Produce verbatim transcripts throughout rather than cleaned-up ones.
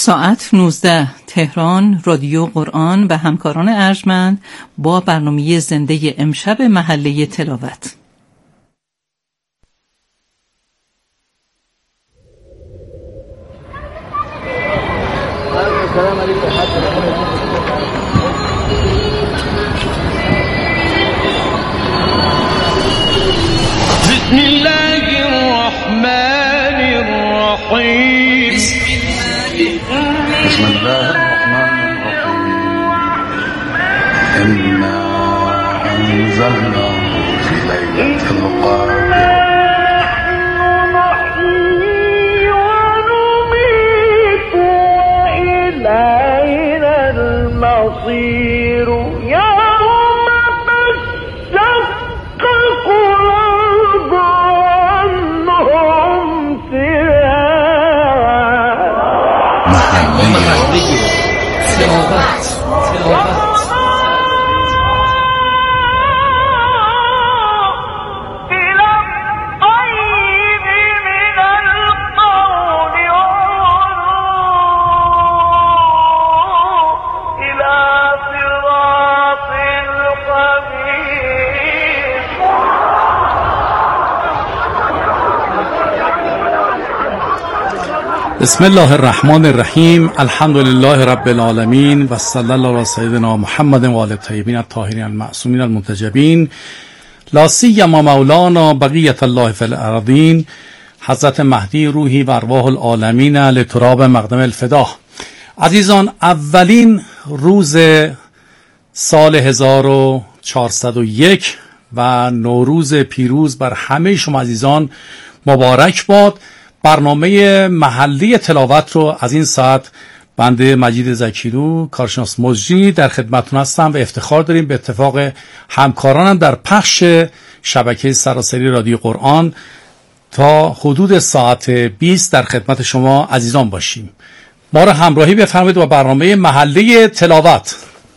ساعت نوزده تهران رادیو قرآن و همکاران ارجمند با برنامه زنده امشب محله تلاوت. بسم الله الرحمن الرحیم. بسم الله الرحمن الرحیم. إنا أنزلناه في ليلة القدر. نحيي ونميت إلينا المصير. يوم تشقق الأرض عنهم سراعا. محله تلاوت تلاوت بسم الله الرحمن الرحیم. الحمد لله رب العالمین و صلی الله علی سیدنا محمد و آل الطیبین الطاهرین المعصومین المنتجبین، لا سیما مولانا بقیة الله فی الارضین، حضرت مهدی روحی و ارواح العالمین لتراب مقدم الفدا. عزیزان، اولین روز سال هزار و چهارصد و یک و نوروز پیروز بر همه شما عزیزان مبارک باد. برنامه محلی تلاوت رو از این ساعت بنده مجید زکیرو، کارشناس مجری، در خدمتتون هستم و افتخار داریم به اتفاق همکارانم در پخش شبکه سراسری رادیو قرآن تا حدود ساعت بیست در خدمت شما عزیزان باشیم. ما را همراهی بفرمایید با برنامه محلی تلاوت.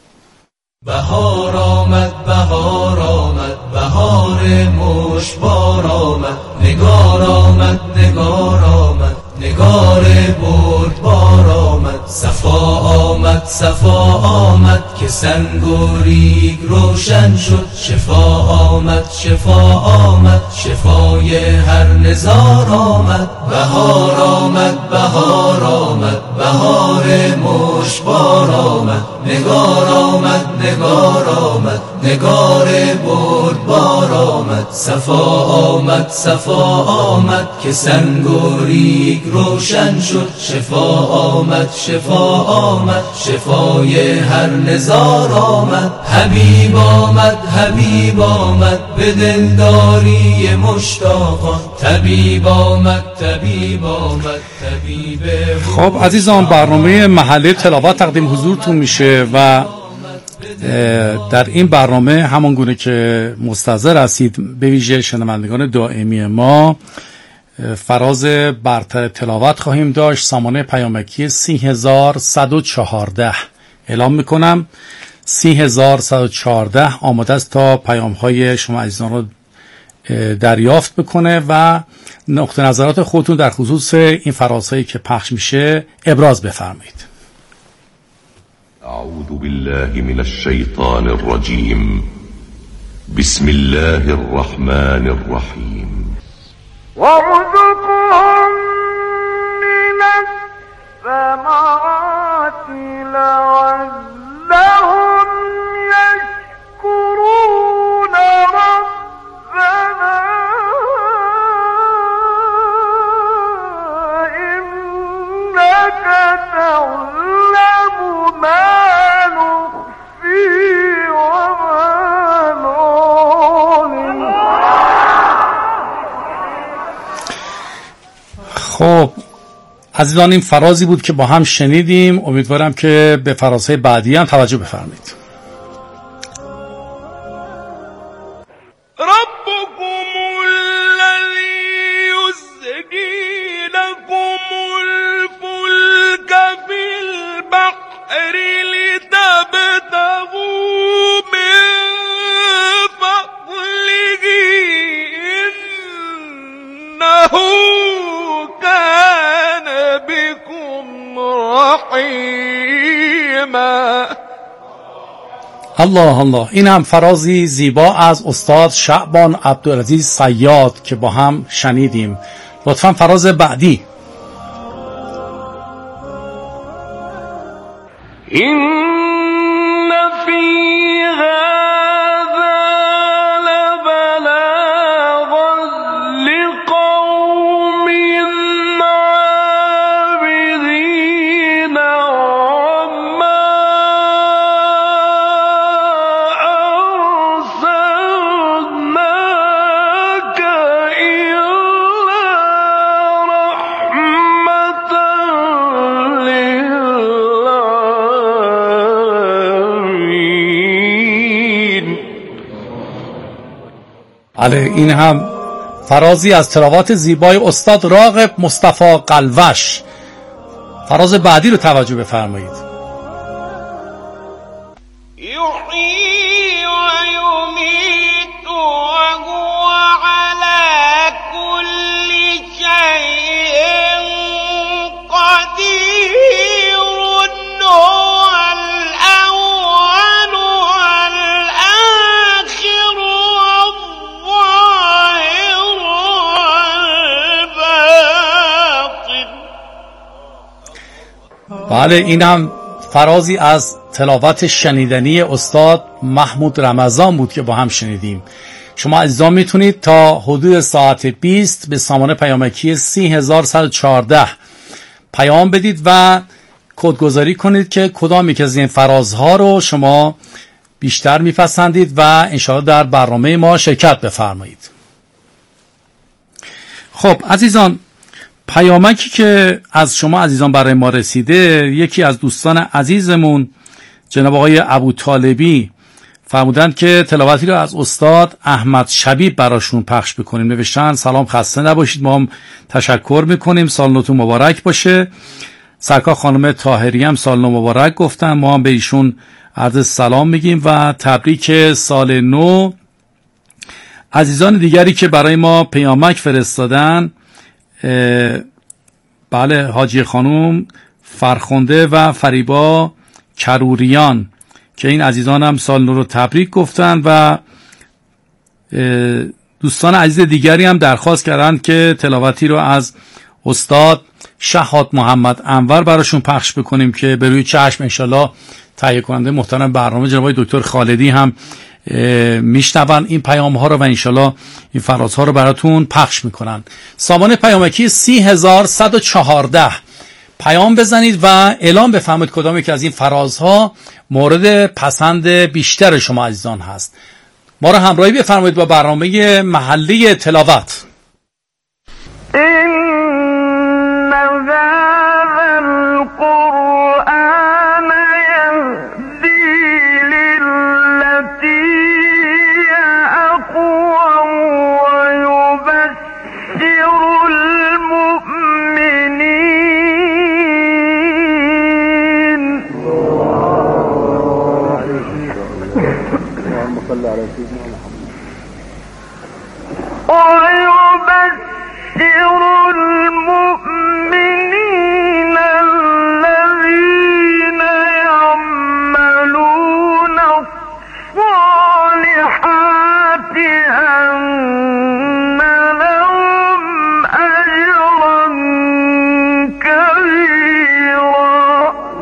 بهار آمد، بهار آمد، بهار مشبار آمد، نگار آمد، نگار آمد، نگار بردبار آمد، صفا آمد، صفا آمد که سنگ و ریگ روشن شد، شفا آمد، شفا آمد، شفای هر نزار آمد. بهار آمد، بهار آمد، بهار مشبار آمد، نگار آمد، نگار آمد، نگار بردبار آمد، صفا آمد، صفا آمد که سنگ و ریگ روشن شد، شفا آمد، شفا آمد، شفای هر نزار آمد. حبیب آمد، حبیب آمد به دلداری مشتاقان، طبیب آمد، طبیب آمد، طبیب. خب عزیزان، برنامه محلی تلاوت تقدیم حضورتون میشه و در این برنامه همان گونه که مستحضر هستید، به ویژه شنوندگان دائمی ما، فراز برتر تلاوت خواهیم داشت. سامانه پیامکی سی هزار صد و چهارده اعلام میکنم. سی هزار صد و چهارده آماده است تا پیام های شما عزیزان رو دریافت بکنه و نقطه نظرات خودتون در خصوص این فرازهایی که پخش میشه ابراز بفرمایید. اعوذ بالله من الشیطان الرجیم. بسم الله الرحمن الرحیم. وارزقهم من الثمرات لعلهم يشكرون ربنا إنك تعلم ما نخفي وما نعلن. خب عزیزان، این فرازی بود که با هم شنیدیم. امیدوارم که به فرازهای بعدی هم توجه بفرمایید. ربكم الذي يزجي لكم الفلك في البحر لتبتغوا من فضله إنه كان بكم رحيما. جحیما. الله الله. این هم فرازی زیبا از استاد شعبان عبدالعزیز صیاد که با هم شنیدیم. لطفا فراز بعدی. این فی هذا لبلاغا لقوم عابدین وما أرسلناك إلا رحمة للعالمين. بله، این هم فرازی از تلاوات زیبای استاد راغب مصطفی قلوش. فراز بعدی رو توجه بفرمایید. يحيي ويميت وهو على كل شيء قدير. هو الأول والآخر والظاهر والباطن. بله، این هم فرازی از تلاوت شنیدنی استاد محمود رمضان بود که با هم شنیدیم. شما عزیزان میتونید تا حدود ساعت بیست به سامانه پیامکی سی هزار و صد و چهارده پیام بدید و کدگذاری کنید که کدام یک از این فرازها رو شما بیشتر میپسندید و انشاءالله در برنامه ما شرکت بفرمایید. خب عزیزان، پیامکی که از شما عزیزان برای ما رسیده، یکی از دوستان عزیزمون جناب آقای ابوطالبی فرمودند که تلاوتی رو از استاد احمد شبیب براشون پخش بکنیم. نوشتن سلام، خسته نباشید، ما هم تشکر میکنیم، سال نوتون مبارک باشه. سرکار خانم طاهری هم سال نو مبارک گفتن، ما هم به ایشون عرض سلام میگیم و تبریک سال نو. عزیزان دیگری که برای ما پیامک فرستادن، بله، حاجی خانم فرخنده و فریبا کروریان که این عزیزان هم سال نو رو تبریک گفتن و دوستان عزیز دیگری هم درخواست کردند که تلاوتی رو از استاد شهاد محمد انور براشون پخش بکنیم که به روی چشم انشالله تهیه کننده محترم برنامه جناب دکتر خالدی هم میشنون این پیام ها رو و انشالله این فراز ها رو براتون پخش میکنن. سامانه پیامکی سی هزار و صد و چهارده پیام بزنید و اعلام بفرمایید کدام یک از این فرازها مورد پسند بیشتر شما عزیزان هست. ما رو همراهی بفرمایید با برنامه محله تلاوت. إن هذا القرآن يهدي للتي هي أقوم ويبشر المؤمنين اللهم صل على سيدنا محمد. ويبشر المؤمنين الذين يعملون الصالحات أن لهم أجرا كبيرا.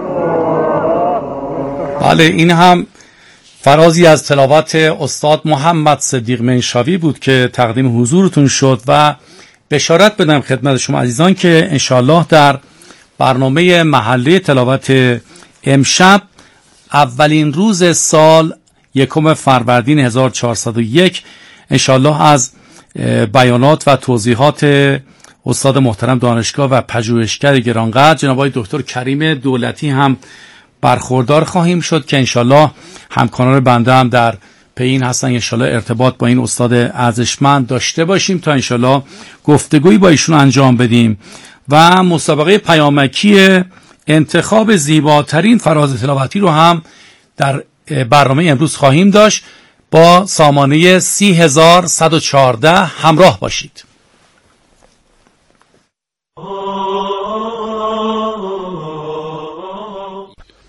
بله، این هم فرازی از تلاوت استاد محمد صدیق منشاوی بود که تقدیم حضورتون شد و بشارت بدم خدمت شما عزیزان که انشاءالله در برنامه محله تلاوت امشب اولین روز سال یکم فروردین هزار و چهارصد و یک انشاءالله از بیانات و توضیحات استاد محترم دانشگاه و پژوهشگر گرانقدر جناب آقای دکتر کریم دولتی هم برخوردار خواهیم شد که انشالله همکاران بنده هم در پی این هستن انشالله ارتباط با این استاد ارزشمند داشته باشیم تا انشالله گفتگویی با ایشون انجام بدیم و مسابقه پیامکی انتخاب زیباترین فراز تلاوتی رو هم در برنامه امروز خواهیم داشت. با سامانه سی هزار و صد و چهارده همراه باشید.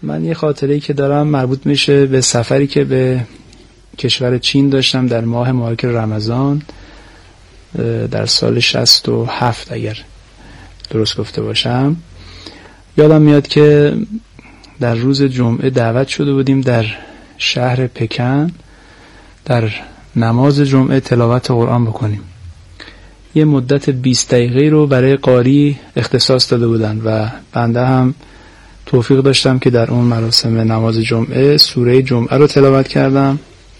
من یه خاطره‌ای که دارم مربوط میشه به سفری که به کشور چین داشتم در ماه مبارک رمضان در سال شصت و هفت اگر درست گفته باشم. یادم میاد که در روز جمعه دعوت شده بودیم در شهر پکن در نماز جمعه تلاوت قرآن بکنیم. یه مدت بیست دقیقه رو برای قاری اختصاص داده بودن و بنده هم توفیق داشتم که در اون مراسم نماز جمعه سوره جمعه رو تلاوت کردم.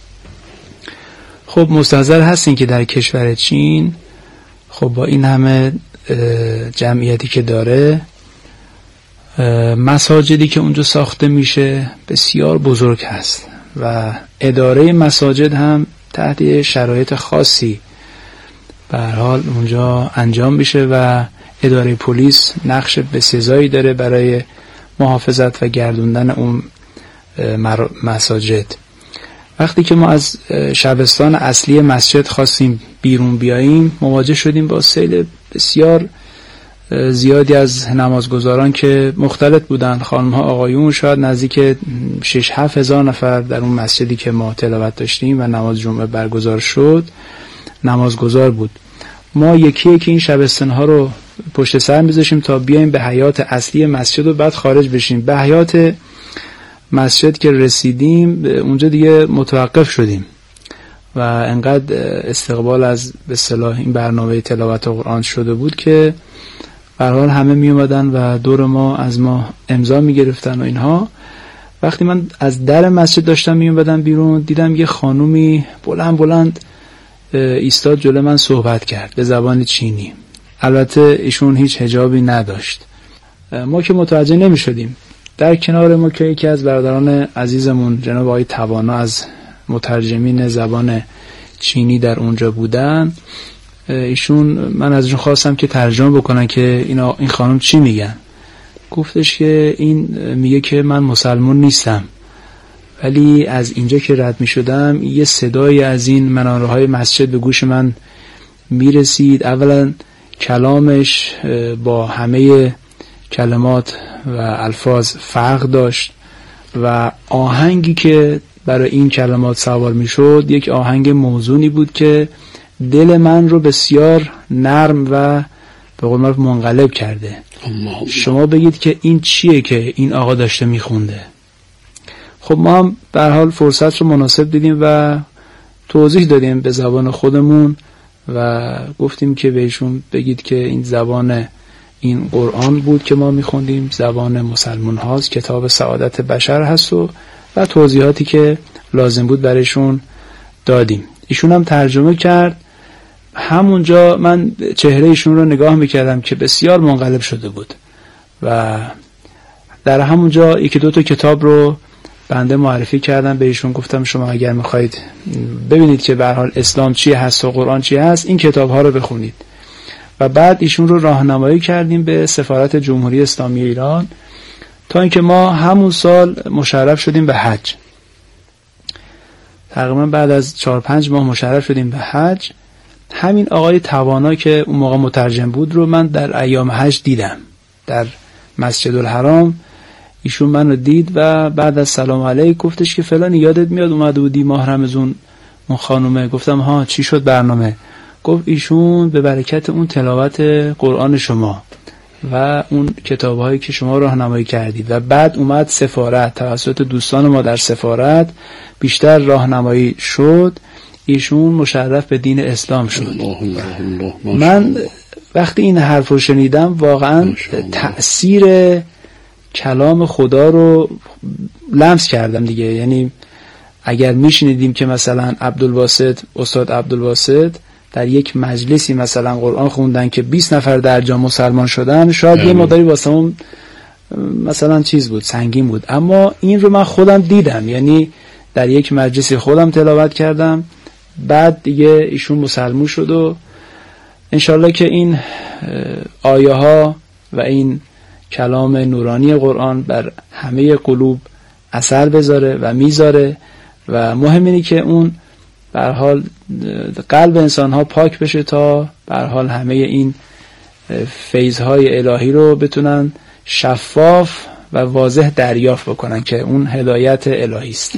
خب مستحضر هستین که در کشور چین خب با این همه جمعیتی که داره، مساجدی که اونجا ساخته میشه بسیار بزرگ هست و اداره مساجد هم تحت شرایط خاصی به هر حال اونجا انجام میشه و اداره پلیس نقش بسزایی داره برای محافظت و گردوندن اون مساجد. وقتی که ما از شبستان اصلی مسجد خواستیم بیرون بیاییم مواجه شدیم با سیل بسیار زیادی از نمازگزاران که مختلط بودند، خانم‌ها آقایون، شاید نزدیک شش هفت هزار نفر در اون مسجدی که ما تلاوت داشتیم و نماز جمعه برگزار شد نمازگزار بود. ما یکی یکی این شبستان‌ها رو پشت سر می‌ذاشیم تا بیایم به حیات اصلی مسجد و بعد خارج بشیم. به حیات مسجد که رسیدیم اونجا دیگه متوقف شدیم و انقدر استقبال از به اصطلاح این برنامه تلاوت قرآن شده بود که به هر حال همه می اومدن و دور ما از ما امضا می گرفتن و اینها. وقتی من از در مسجد داشتم می اومدم بیرون دیدم یه خانومی بلند بلند ایستاد جلوی من صحبت کرد به زبان چینی. البته ایشون هیچ حجابی نداشت. ما که متوجه نمی شدیم. در کنار ما که یکی از برادران عزیزمون جناب آقای توانا از مترجمین زبان چینی در اونجا بودن، ایشون من از ایشون خواستم که ترجمه بکنن که اینا این خانم چی میگن. گفتش که این میگه که من مسلمان نیستم، ولی از اینجا که رد میشدم یه صدای از این مناره های مسجد به گوش من میرسید. اولا کلامش با همه کلمات و الفاظ فرق داشت و آهنگی که برای این کلمات سوار میشد یک آهنگ موزونی بود که دل من رو بسیار نرم و به قول معروف منقلب کرده. الله. شما بگید که این چیه که این آقا داشته میخونده. خب ما هم به هر حال فرصت رو مناسب دیدیم و توضیح دادیم به زبان خودمون و گفتیم که بهشون بگید که این زبان این قرآن بود که ما میخوندیم، زبان مسلمان هاست، کتاب سعادت بشر هست و و توضیحاتی که لازم بود برایشون دادیم. ایشون هم ترجمه کرد. همونجا من چهره ایشون رو نگاه میکردم که بسیار منقلب شده بود و در همونجا یکی دو تا کتاب رو بنده معرفی کردم به ایشون. گفتم شما اگر میخواید ببینید که به هر حال اسلام چی هست و قرآن چی هست این کتاب ها رو بخونید. و بعد ایشون رو راهنمایی کردیم به سفارت جمهوری اسلامی ایران تا اینکه ما همون سال مشرف شدیم به حج. تقریبا بعد از چهار پنج ماه مشرف شدیم به حج. همین آقای توانا که اون موقع مترجم بود رو من در ایام حج دیدم در مسجد الحرام. ایشون من رو دید و بعد از سلام علیک گفتش که فلان یادت میاد اومده بودی ماه رمضان اون خانومه؟ گفتم ها چی شد برنامه؟ گفت ایشون به برکت اون تلاوت قرآن شما و اون کتاب‌هایی که شما راهنمایی کردید و بعد اومد سفارت توسط دوستان ما در سفارت بیشتر راهنمایی شد، ایشون مشرف به دین اسلام شد. الله الله الله. من وقتی این حرف رو شنیدم واقعا تأثیر کلام خدا رو لمس کردم دیگه. یعنی اگر میشنیدیم که مثلا عبدالواسط استاد عبدالواسط در یک مجلسی مثلا قرآن خوندن که بیست نفر در جا مسلمان شدن، شاید یه مقداری واسمون مثلا چیز بود، سنگین بود. اما این رو من خودم دیدم، یعنی در یک مجلسی خودم تلاوت کردم، بعد دیگه ایشون مسلمان شد و انشالله که این آیه ها و این کلام نورانی قرآن بر همه قلوب اثر بذاره و میذاره و مهم اینه که اون به هر حال قلب انسان ها پاک بشه تا به هر حال همه این فیضهای الهی رو بتونن شفاف و واضح دریافت بکنن که اون هدایت الهی است.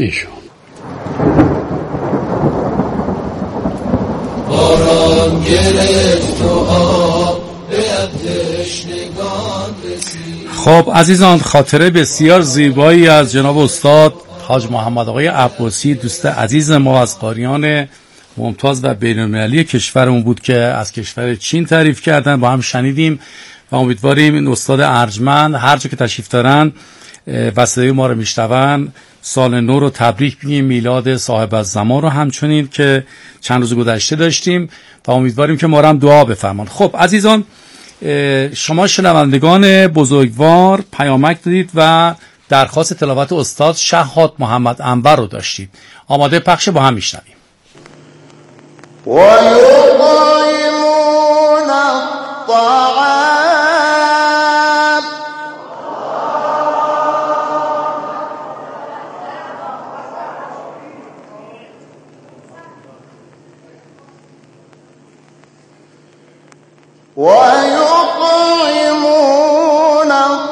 باران گرفت و آب به تشنگان رسید. خب عزیزان، خاطره بسیار زیبایی از جناب استاد حاج محمد آقای عباسی، دوست عزیز ما از قاریان ممتاز و بین‌المللی کشورمون بود که از کشور چین تعریف کردن، با هم شنیدیم و امیدواریم این استاد ارجمند هر جا که تشریف دارن و صدای ما رو میشنون سال نو رو تبریک بگیم، میلاد صاحب الزمان رو همچنین که چند روز گذشته داشتیم و امیدواریم که ما رو هم دعا بفرمان. خب عزیزان، شما شنوندگان بزرگوار پیامک دادید و درخواست تلاوت استاد شهاد محمد انور رو داشتید. آماده پخش، با هم میشنویم. ويطعمون الطعام ويطعمون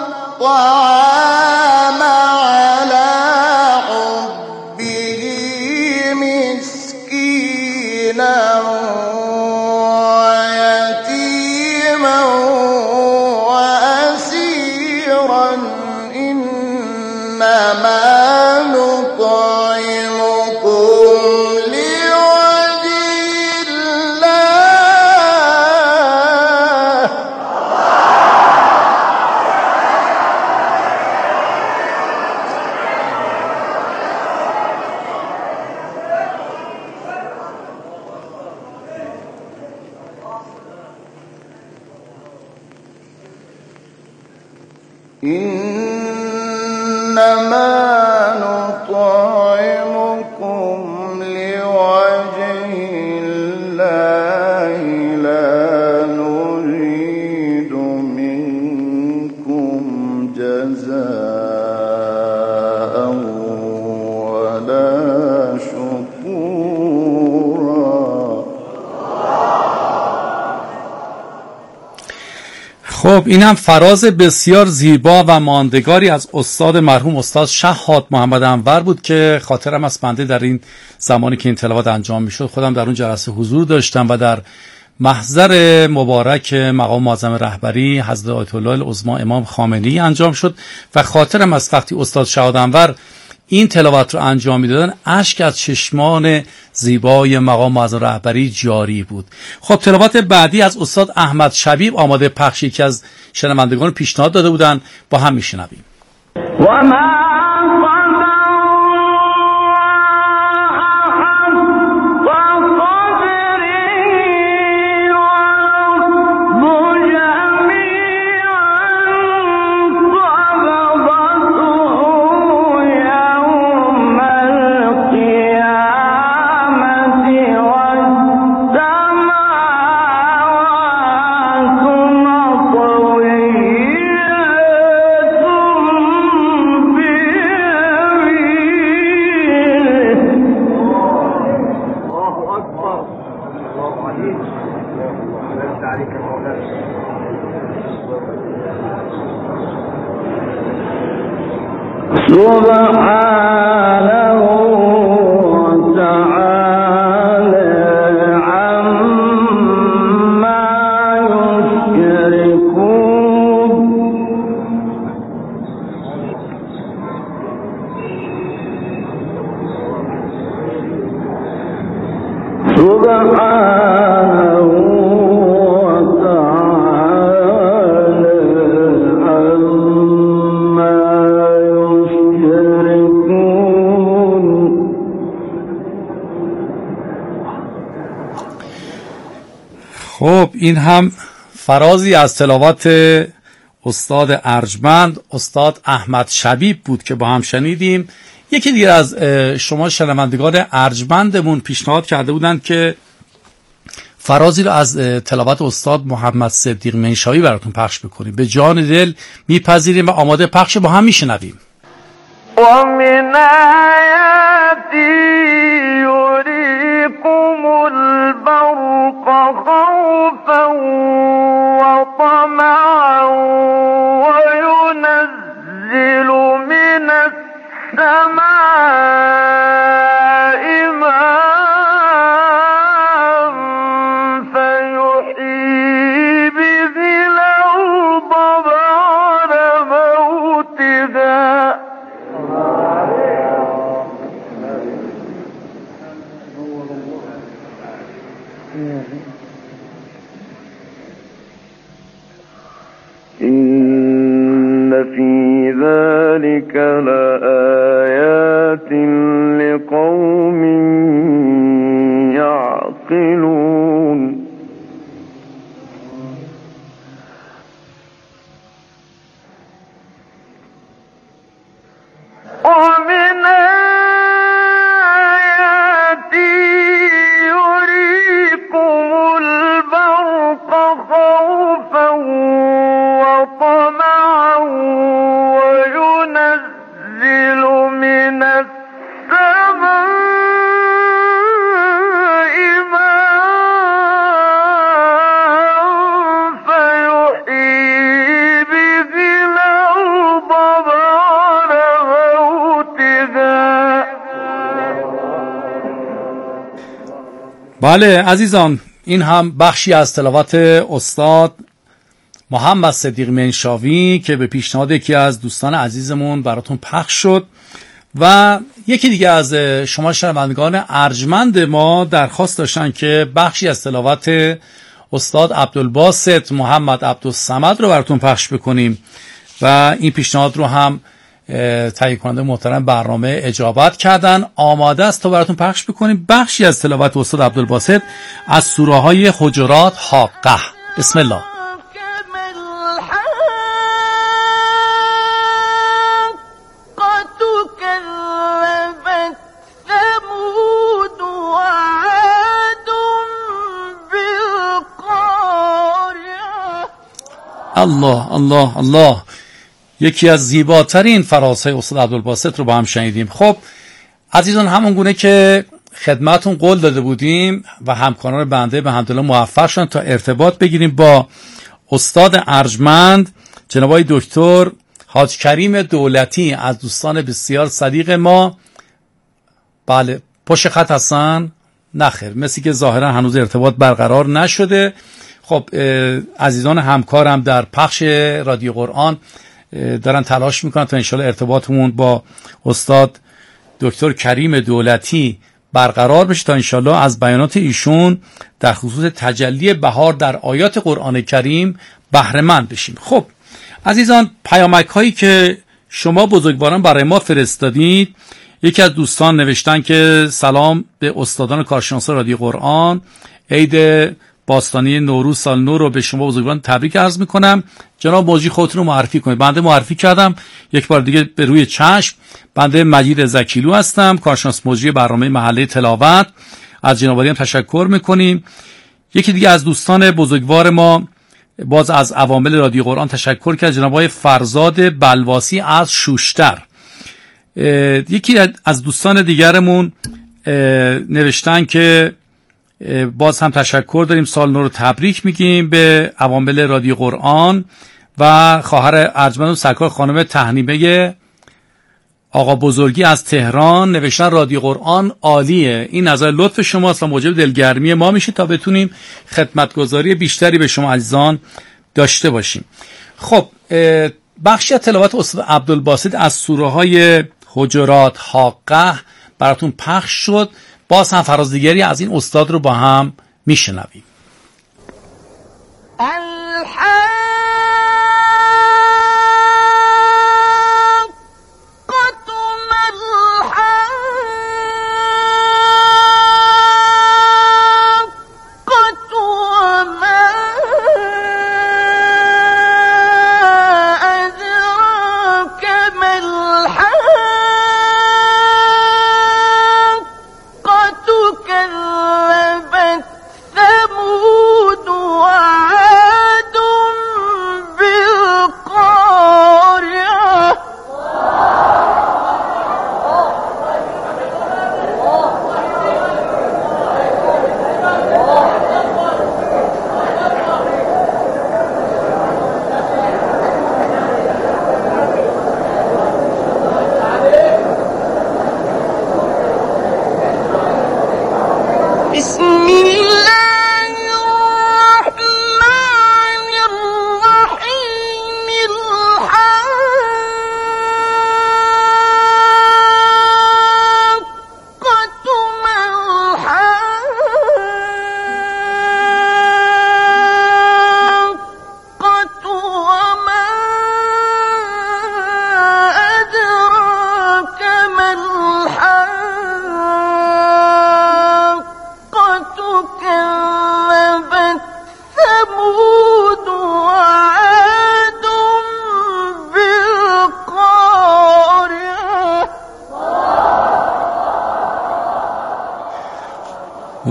الطعام على حبه مسكينا ويتيما وأسيرا إنما نطعمكم لوجه الله إنما نطعمكم لوجه الله لا نريد منكم جزاء ولا شكورا. خب این هم فراز بسیار زیبا و ماندگاری از استاد مرحوم استاد شهاد محمد انور بود که خاطرم از بنده در این زمانی که این تلاوت انجام میشد خودم در اون جلسه حضور داشتم و در محضر مبارک مقام معظم رهبری حضرت آیت الله العظمی امام خامنه‌ای انجام شد و خاطرم از وقتی استاد شهاد انور این تلاوت رو انجام میدادن اشک از چشمان زیبای مقام معظم رهبری جاری بود. خب تلاوت بعدی از استاد احمد شبیب آماده پخش، یکی از شنوندگان پیشنهاد داده بودن، با هم میشنویم. سبحانه وتعالى عما يشركون. سبحانه وتعالى عما يشركون. خب این هم فرازی از تلاوت استاد ارجمند استاد احمد شبیب بود که با هم شنیدیم. یکی دیگر از شما شنوندگان ارجمندمون پیشنهاد کرده بودند که فرازی رو از تلاوت استاد محمد صدیق منشاوی براتون پخش بکنیم. به جان دل میپذیریم و آماده پخش با هم میشنویم. و من آیاتی یریکم البرق خوفا و طمعا و ینزل إن في ذلك لآيات لقوم يعقلون ومن آياته يريكم البرق خوفا وطمعا وينزل من السماء ماء فيحيي به الأرض بعد موتها. بله عزیزان، این هم بخشی از تلاوت استاد محمد صدیق منشاوی که به پیشنهاد یکی از دوستان عزیزمون براتون پخش شد و یکی دیگه از شما شنوندگان ارجمند ما درخواست داشتن که بخشی از تلاوت استاد عبدالباسط محمد عبدالصمد رو براتون پخش بکنیم و این پیشنهاد رو هم تهیه کننده محترم برنامه اجابت کردن. آماده است تا براتون پخش بکنیم بخشی از تلاوت استاد عبدالباسط از سوره های حجرات حاقه. بسم الله. الله الله الله، یکی از زیباترین فرازهای استاد عبدالباسط رو با هم شنیدیم. خب عزیزان، همون گونه که خدمتون قول داده بودیم و همکاران بنده به حمدالله موفق شدن تا ارتباط بگیریم با استاد ارجمند جناب آقای دکتر حاج کریم دولتی از دوستان بسیار صدیق ما. بله، پشت خط هستن؟ نخیر، مثل که ظاهرا هنوز ارتباط برقرار نشده. خب عزیزان همکارم در پخش رادیو قرآن دارن تلاش میکنن تا انشالله ارتباطمون با استاد دکتر کریم دولتی برقرار بشه تا انشالله از بیانات ایشون در خصوص تجلی بهار در آیات قرآن کریم بهره مند بشیم. خب عزیزان، پیامک هایی که شما بزرگواران برای ما فرستادید، یکی از دوستان نوشتن که سلام به استادان کارشناس رادیو قرآن، عید باستانی نوروز سال نو رو به شما بزرگواران تبریک عرض میکنم. جناب موجی خودتون رو معرفی کنید. بنده معرفی کردم، یک بار دیگه به روی چشم. بنده مجید زکیلو هستم، کارشناس موجی برنامه محله تلاوت. از جناب عالی هم تشکر میکنیم. یکی دیگه از دوستان بزرگوار ما باز از عوامل رادیو قرآن تشکر کرد، جناب آقای فرزاد بلواسی از شوشتر. یکی از دوستان دیگرمون نوشتن که باز هم تشکر داریم، سال نو رو تبریک میگیم به عوامل رادیو قرآن و خواهر ارجمند و سرکار خانم تهنیمه آقا بزرگی از تهران نوشتن رادیو قرآن عالیه. این نظر لطف شماست و موجب دلگرمی ما میشه تا بتونیم خدمتگزاری بیشتری به شما عزیزان داشته باشیم. خب بخشی از تلاوت استاد عبدالباسط از سوره های حجرات حاقه براتون پخش شد. باز هم فراز دیگری از این استاد رو با هم میشنویم. كذبت ثمود وعاد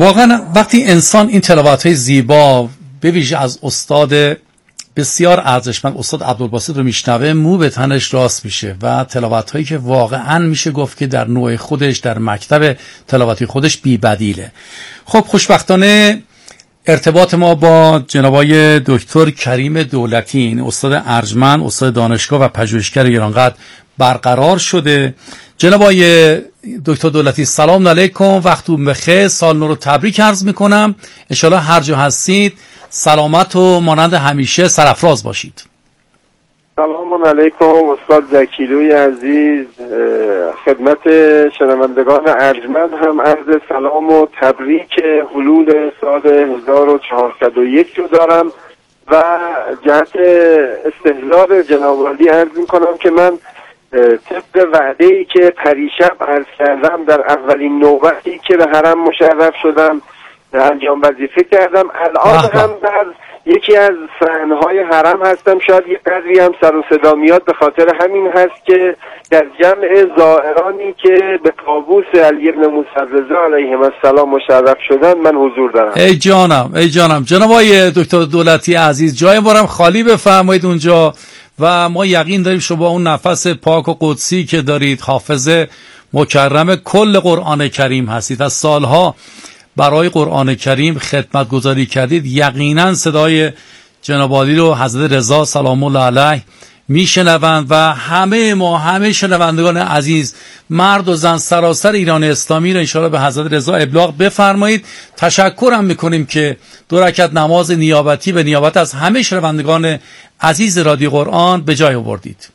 واقعا وقتی انسان این تلاوت‌های زیبا به ویژه از استاد بسیار ارزشمند استاد عبدالباسط رو میشنوه، مو به تنش راست میشه و تلاوت‌هایی که واقعا میشه گفت که در نوع خودش در مکتب تلاوتی خودش بی بدیله. خب خوشبختانه ارتباط ما با جنابای دکتر کریم دولتی، استاد ارجمند، استاد دانشگاه و پژوهشگر گرانقدر برقرار شده. جنابای دکتر دولتی سلام علیکم، وقتتون بخیر، سال نو رو تبریک عرض میکنم. انشالله هر جا هستید سلامت و مانند همیشه سرافراز باشید. سلام علیکم استاد زکیلوی عزیز، خدمت شنوندگان ارجمند هم عرض سلام و تبریک حلول سال هزار و چهارصد و یک رو دارم و جهت استحضار جناب عالی عرض میکنم که من طبق وعده‌ای که پریشب عرض کردم در اولین نوبتی که به حرم مشرف شدم انجام وظیفه کردم. الان هم در یکی از صحنه‌های حرم هستم. شاید یک قدری هم سر و صدا میاد، به خاطر همین هست که در جمع زائرانی که به طاووس علی بن موسی رضا علیهم السلام مشرف شدن من حضور دارم. ای جانم ای جانم جناب آقای دکتر دولتی عزیز، جای بارم خالی بفرمایید اونجا و ما یقین داریم شما اون نفس پاک و قدسی که دارید، حافظ مکرم کل قرآن کریم هستید و سالها برای قرآن کریم خدمت گذاری کردید. یقینا صدای جناب عالی رو حضرت رضا سلام الله علیه میشنوند و همه ما، همه شنوندگان عزیز، مرد و زن سراسر ایران اسلامی رو انشاءالله به حضرت رضا ابلاغ بفرمایید. تشکرم میکنیم که دو رکعت نماز نیابتی به نیابت از همه شنوندگان عزیز رادیو قرآن به جای آوردید.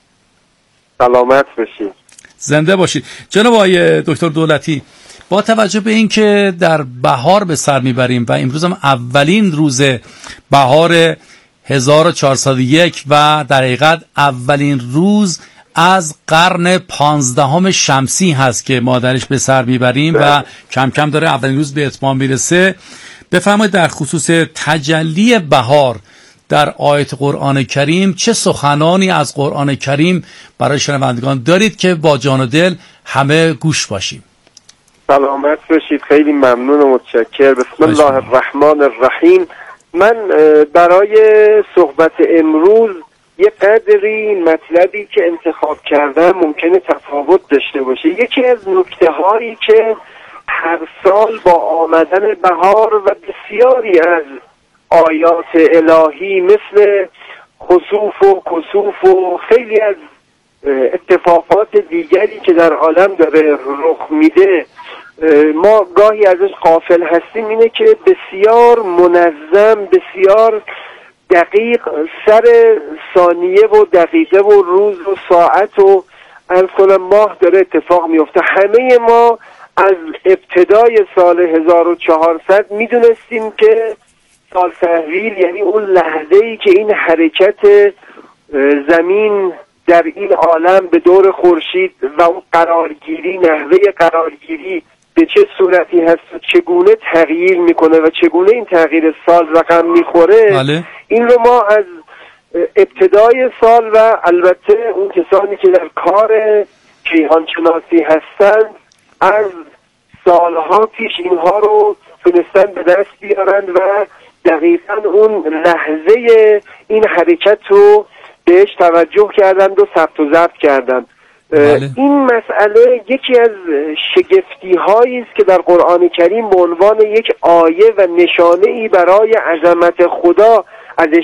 سلامت باشید، زنده باشید. جناب آقای دکتر دولتی، با توجه به این که در بهار به سر میبریم و امروز هم اولین روز بهار هزار و چهارصد و یک و در حقیقت اولین روز از قرن پانزدهم شمسی هست که ما درش به سر میبریم و کم کم داره اولین روز به اتمام میرسه، بفرمایید در خصوص تجلی بهار در آیات قرآن کریم چه سخنانی از قرآن کریم برای شنوندگان دارید که با جان و دل همه گوش باشیم. سلامت باشید، خیلی ممنون و متشکر. بسم الله الرحمن الرحیم. من برای صحبت امروز یه قدری مطلبی که انتخاب کردم ممکنه تفاوت داشته باشه. یکی از نکته هایی که هر سال با آمدن بهار و بسیاری از آیات الهی مثل خسوف و کسوف و خیلی از اتفاقات دیگری که در عالم داره رخ میده ما گاهی ازش غافل هستیم، اینه که بسیار منظم، بسیار دقیق سر ثانیه و دقیقه و روز و ساعت و الکل ماه داره اتفاق میفته. همه ما از ابتدای سال هزار و چهارصد میدونستیم که سال تحویل یعنی اون لحظه‌ای که این حرکت زمین در این عالم به دور خورشید و اون قرارگیری، نحوه قرارگیری به چه صورتی هست و چگونه تغییر میکنه و چگونه این تغییر سال رقم میخوره. بله. این رو ما از ابتدای سال و البته اون کسانی که در کار کیهانشناسی هستند از سالها پیش اینها رو تونستن به دست بیارن و دقیقاً اون لحظه این حرکت رو بهش توجه کردند و ثبت و ضبط کردند. بله. این مسئله یکی از شگفتی هایی است که در قرآن کریم به عنوان یک آیه و نشانه ای برای عظمت خدا ازش